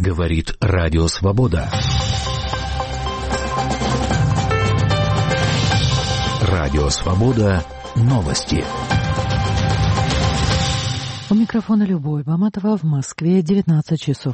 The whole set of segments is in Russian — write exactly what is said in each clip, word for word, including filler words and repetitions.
Говорит Радио Свобода. Радио Свобода. Новости. У микрофона Любовь Баматова, в Москве девятнадцать часов.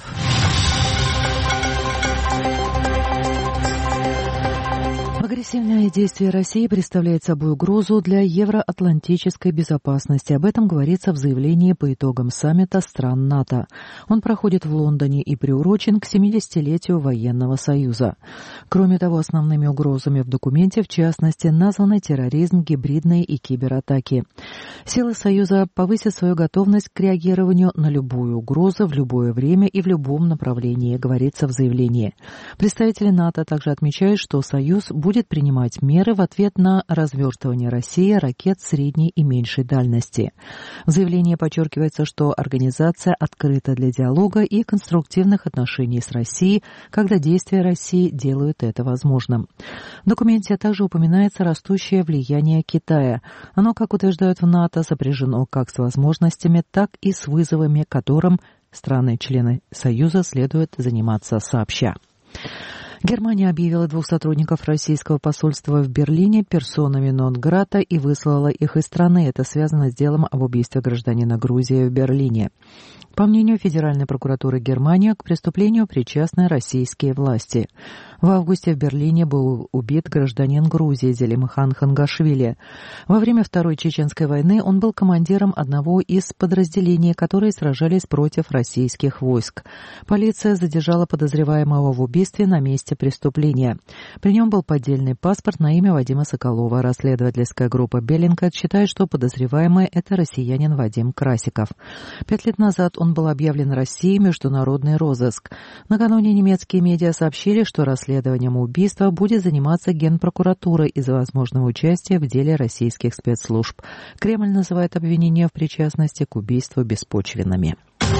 Агрессивное действие России представляет собой угрозу для евроатлантической безопасности. Об этом говорится в заявлении по итогам саммита стран НАТО. Он проходит в Лондоне и приурочен к семидесятилетию военного союза. Кроме того, основными угрозами в документе, в частности, названы терроризм, гибридные и кибератаки. Силы Союза повысят свою готовность к реагированию на любую угрозу в любое время и в любом направлении, говорится в заявлении. Представители НАТО также отмечают, что Союз будет будет принимать меры в ответ на развертывание России ракет средней и меньшей дальности. В заявлении подчеркивается, что организация открыта для диалога и конструктивных отношений с Россией, когда действия России делают это возможным. В документе также упоминается растущее влияние Китая. Оно, как утверждают в НАТО, сопряжено как с возможностями, так и с вызовами, которым страны-члены Союза следует заниматься сообща. Германия объявила двух сотрудников российского посольства в Берлине персонами нон-грата и выслала их из страны. Это связано с делом об убийстве гражданина Грузии в Берлине. По мнению Федеральной прокуратуры Германии, к преступлению причастны российские власти. В августе в Берлине был убит гражданин Грузии Зелимхан Хангашвили. Во время Второй Чеченской войны он был командиром одного из подразделений, которые сражались против российских войск. Полиция задержала подозреваемого в убийстве на месте преступления. При нем был поддельный паспорт на имя Вадима Соколова. Расследовательская группа Беллингкат считает, что подозреваемый – это россиянин Вадим Красиков. Пять лет назад он был объявлен Россией в международный розыск. Накануне немецкие медиа сообщили, что расследованием убийства будет заниматься Генпрокуратура из-за возможного участия в деле российских спецслужб. Кремль называет обвинения в причастности к убийству беспочвенными.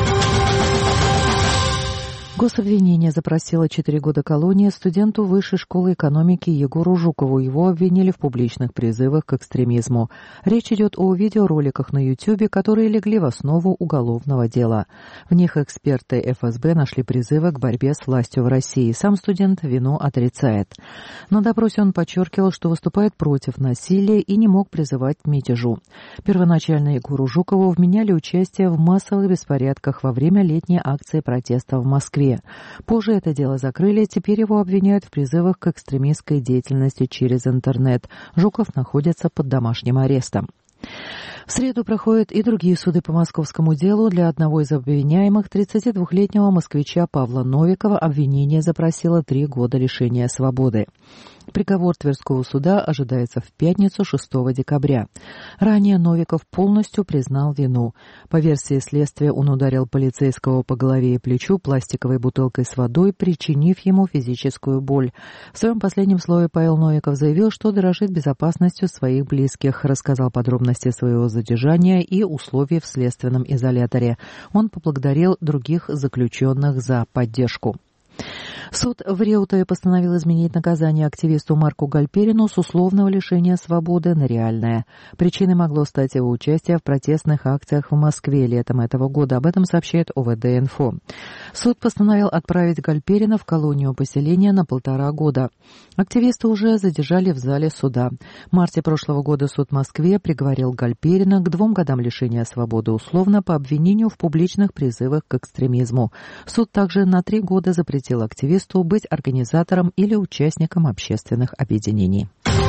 Гособвинение запросило четыре года колонии студенту Высшей школы экономики Егору Жукову. Его обвинили в публичных призывах к экстремизму. Речь идет о видеороликах на Ютьюбе, которые легли в основу уголовного дела. В них эксперты эф эс бэ нашли призывы к борьбе с властью в России. Сам студент вину отрицает. На допросе он подчеркивал, что выступает против насилия и не мог призывать к мятежу. Первоначально Егору Жукову вменяли участие в массовых беспорядках во время летней акции протеста в Москве. Позже это дело закрыли, теперь его обвиняют в призывах к экстремистской деятельности через интернет. Жуков находится под домашним арестом. В среду проходят и другие суды по московскому делу. Для одного из обвиняемых, тридцатидвухлетнего москвича Павла Новикова, обвинение запросило три года лишения свободы. Приговор Тверского суда ожидается в пятницу, шестого декабря. Ранее Новиков полностью признал вину. По версии следствия, он ударил полицейского по голове и плечу пластиковой бутылкой с водой, причинив ему физическую боль. В своем последнем слове Павел Новиков заявил, что дорожит безопасностью своих близких, рассказал подробности своего задержания и условий в следственном изоляторе. Он поблагодарил других заключенных за поддержку. Суд в Реутове постановил изменить наказание активисту Марку Гальперину с условного лишения свободы на реальное. Причиной могло стать его участие в протестных акциях в Москве летом этого года. Об этом сообщает о вэ дэ инфо. Суд постановил отправить Гальперина в колонию поселения на полтора года. Активиста уже задержали в зале суда. В марте прошлого года суд в Москве приговорил Гальперина к двум годам лишения свободы условно по обвинению в публичных призывах к экстремизму. Суд также на три года запретил активисту быть организатором или участником общественных объединений.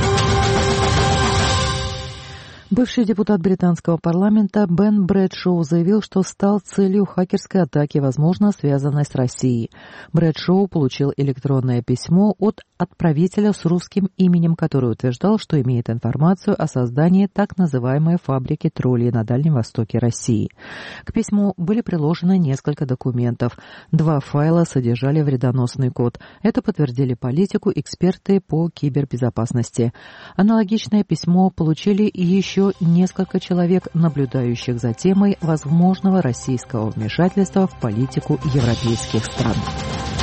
Бывший депутат британского парламента Бен Брэдшоу заявил, что стал целью хакерской атаки, возможно, связанной с Россией. Брэдшоу получил электронное письмо от отправителя с русским именем, который утверждал, что имеет информацию о создании так называемой фабрики троллей на Дальнем Востоке России. К письму были приложены несколько документов. Два файла содержали вредоносный код. Это подтвердили политику эксперты по кибербезопасности. Аналогичное письмо получили и еще несколько человек, наблюдающих за темой возможного российского вмешательства в политику европейских стран.